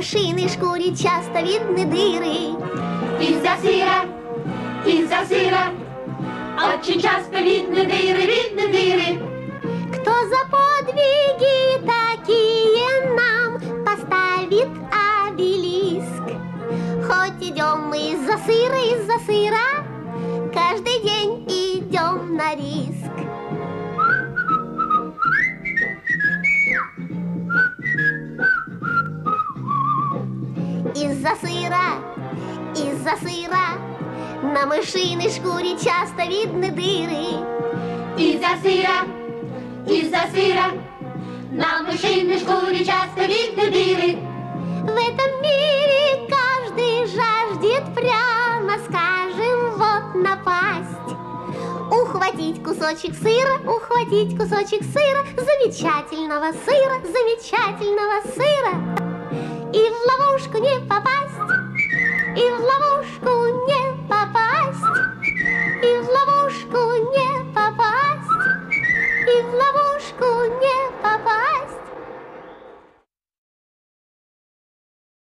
мышиной шкуре часто видны дыры. Из-за сыра очень часто видны дыры. Кто за подвиги такие нам поставит обелиск? Хоть идем мы из-за сыра, каждый день идем на риск. Из-за сыра на мышиной шкуре часто видны дыры. Из-за сыра на мышиной шкуре часто видны дыры. В этом мире каждый жаждет, прямо скажем, вот напасть. Ухватить кусочек сыра, замечательного сыра, и в ловушку не попасть, и в ловушку